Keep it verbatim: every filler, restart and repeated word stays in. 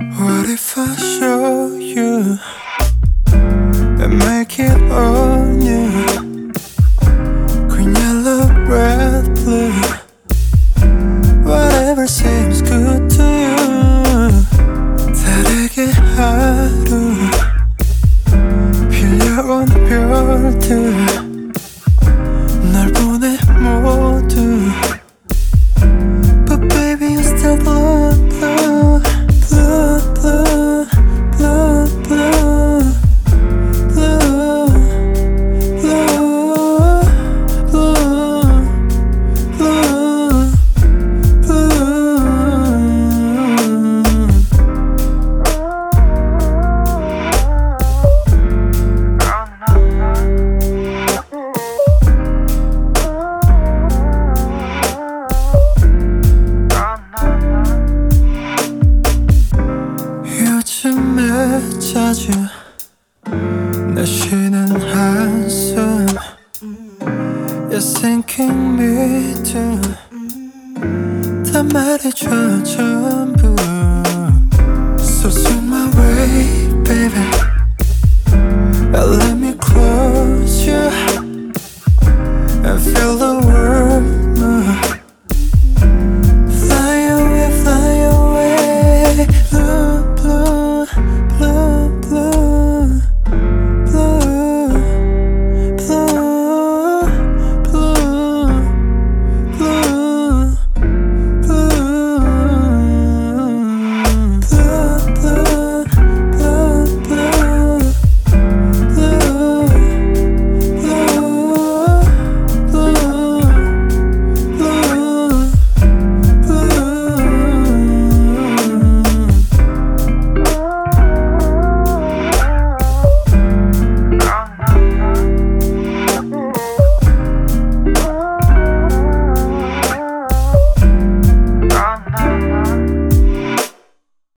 What if I show you and make it all new? Green, yellow, red, blue, whatever seems good to you. 다르게 하루 빌려온 별들 널 보내 모두. But baby you still blue, blue, blue, blue, blue, blue, blue, blue, blue, blue, blue. 요즘에 자주 내